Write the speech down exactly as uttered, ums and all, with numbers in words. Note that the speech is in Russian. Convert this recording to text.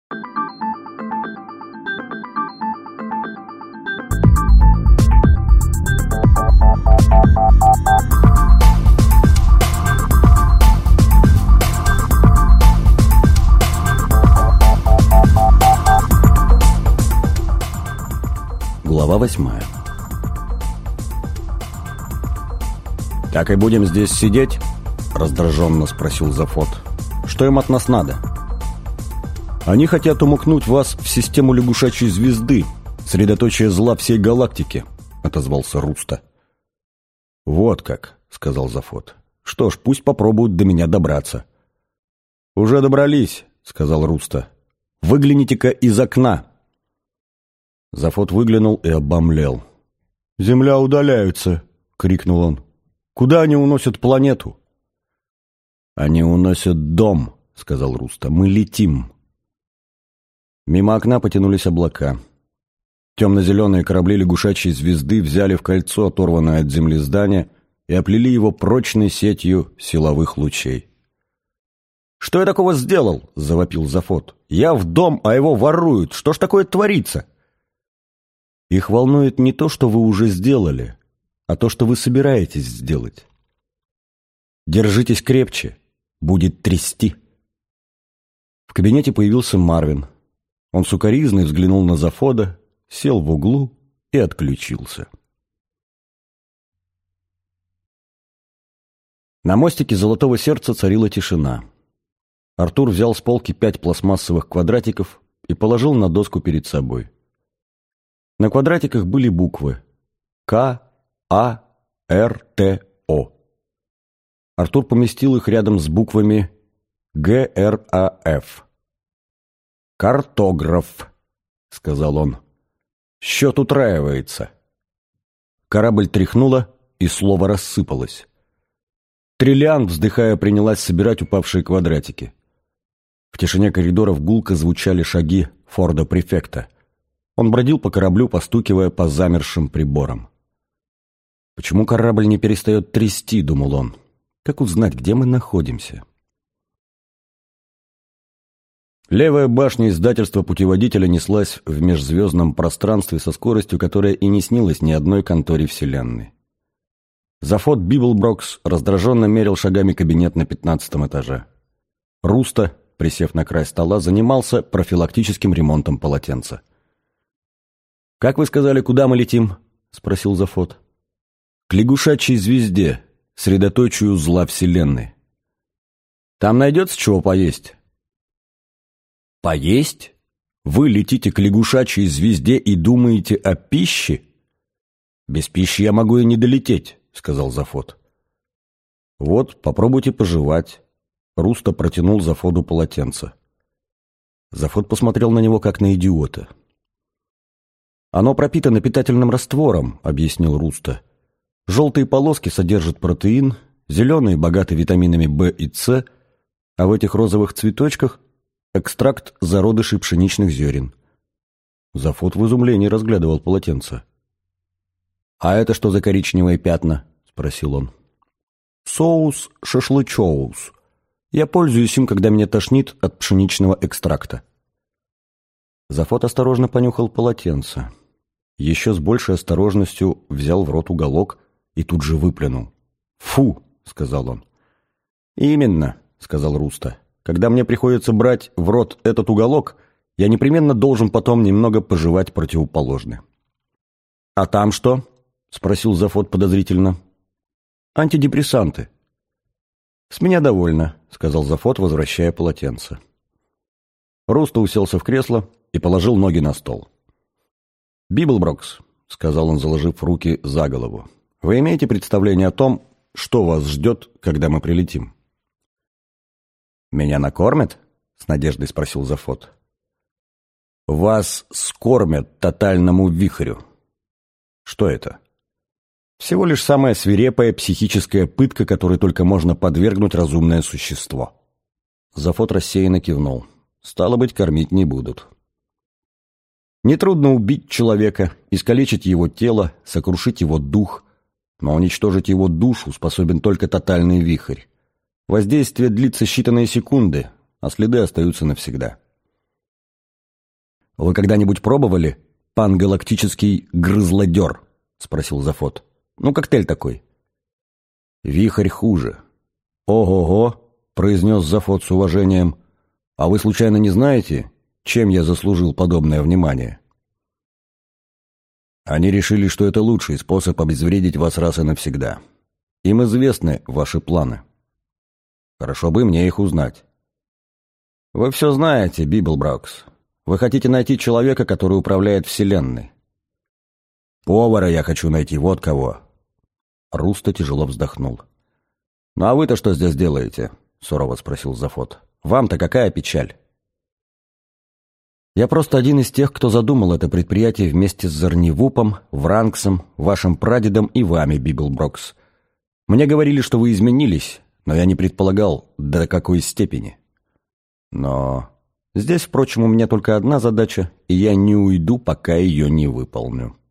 Глава восьмая. «Так и будем здесь сидеть?» — раздраженно спросил Зафот. «Что им от нас надо?» «Они хотят умыкнуть вас в систему лягушачьей звезды, средоточие зла всей галактики», — отозвался Руста. «Вот как», — сказал Зафот. «Что ж, пусть попробуют до меня добраться». «Уже добрались», — сказал Руста. «Выгляните-ка из окна». Зафот выглянул и обомлел. «Земля удаляется!» — крикнул он. «Куда они уносят планету?» «Они уносят дом», — сказал Руста. «Мы летим». Мимо окна потянулись облака. Темно-зеленые корабли лягушачьей звезды взяли в кольцо оторванное от земли здание и оплели его прочной сетью силовых лучей. «Что я такого сделал?» — завопил Зафот. «Я в дом, а его воруют. Что ж такое творится?» «Их волнует не то, что вы уже сделали, а то, что вы собираетесь сделать. Держитесь крепче, будет трясти». В кабинете появился Марвин. Он с укоризной взглянул на Зафода, сел в углу и отключился. На мостике Золотого Сердца царила тишина. Артур взял с полки пять пластмассовых квадратиков и положил на доску перед собой. На квадратиках были буквы К, А, Р, Т, О. Артур поместил их рядом с буквами Г, Р, А, Ф. «Картограф», — сказал он. «Счет утраивается». Корабль тряхнуло, и слово рассыпалось. Триллиан, вздыхая, принялась собирать упавшие квадратики. В тишине коридоров гулко звучали шаги Форда-префекта. Он бродил по кораблю, постукивая по замершим приборам. «Почему корабль не перестает трясти?» — думал он. «Как узнать, где мы находимся?» Левая башня издательства «Путеводителя» неслась в межзвездном пространстве со скоростью, которая и не снилась ни одной конторе Вселенной. Зафот Библброкс раздраженно мерил шагами кабинет на пятнадцатом этаже. Руста, присев на край стола, занимался профилактическим ремонтом полотенца. «Как вы сказали, куда мы летим?» — спросил Зафот. «К лягушачьей звезде, средоточию зла Вселенной. Там найдется чего поесть?» «Поесть? Вы летите к лягушачьей звезде и думаете о пище?» «Без пищи я могу и не долететь», — сказал Зафот. «Вот, попробуйте пожевать». Руста протянул Зафоду полотенце. Зафот посмотрел на него, как на идиота. «Оно пропитано питательным раствором», — объяснил Руста. «Желтые полоски содержат протеин, зеленые богаты витаминами В и С, а в этих розовых цветочках экстракт зародышей пшеничных зерен». Зафот в изумлении разглядывал полотенце. «А это что за коричневые пятна?» — спросил он. «Соус шашлычоус. Я пользуюсь им, когда меня тошнит от пшеничного экстракта». Зафот осторожно понюхал полотенце. Еще с большей осторожностью взял в рот уголок и тут же выплюнул. «Фу!» — сказал он. «Именно», — сказал Руста. «Когда мне приходится брать в рот этот уголок, я непременно должен потом немного пожевать противоположный». «А там что?» — спросил Зафот подозрительно. «Антидепрессанты». «С меня довольно», — сказал Зафот, возвращая полотенце. Руста уселся в кресло и положил ноги на стол. «Библброкс», — сказал он, заложив руки за голову, — «вы имеете представление о том, что вас ждет, когда мы прилетим?» «Меня накормят?» — с надеждой спросил Зафот. «Вас скормят тотальному вихрю». «Что это?» «Всего лишь самая свирепая психическая пытка, которой только можно подвергнуть разумное существо». Зафот рассеянно кивнул. «Стало быть, кормить не будут». Нетрудно убить человека, искалечить его тело, сокрушить его дух, но уничтожить его душу способен только тотальный вихрь. Воздействие длится считанные секунды, а следы остаются навсегда. «Вы когда-нибудь пробовали пангалактический грызлодер?» — спросил Зафот. «Ну, коктейль такой». «Вихрь хуже». «Ого-го», — произнес Зафот с уважением. «А вы случайно не знаете, чем я заслужил подобное внимание?» «Они решили, что это лучший способ обезвредить вас раз и навсегда. Им известны ваши планы. Хорошо бы мне их узнать». «Вы все знаете, Библброкс. Вы хотите найти человека, который управляет Вселенной». «Повара я хочу найти, вот кого». Руста тяжело вздохнул. «Ну а вы-то что здесь делаете?» — сурово спросил Зафот. «Вам-то какая печаль?» «Я просто один из тех, кто задумал это предприятие вместе с Зарнивупом, Вранксом, вашим прадедом и вами, Библброкс. Мне говорили, что вы изменились, но я не предполагал, до какой степени. Но здесь, впрочем, у меня только одна задача, и я не уйду, пока ее не выполню».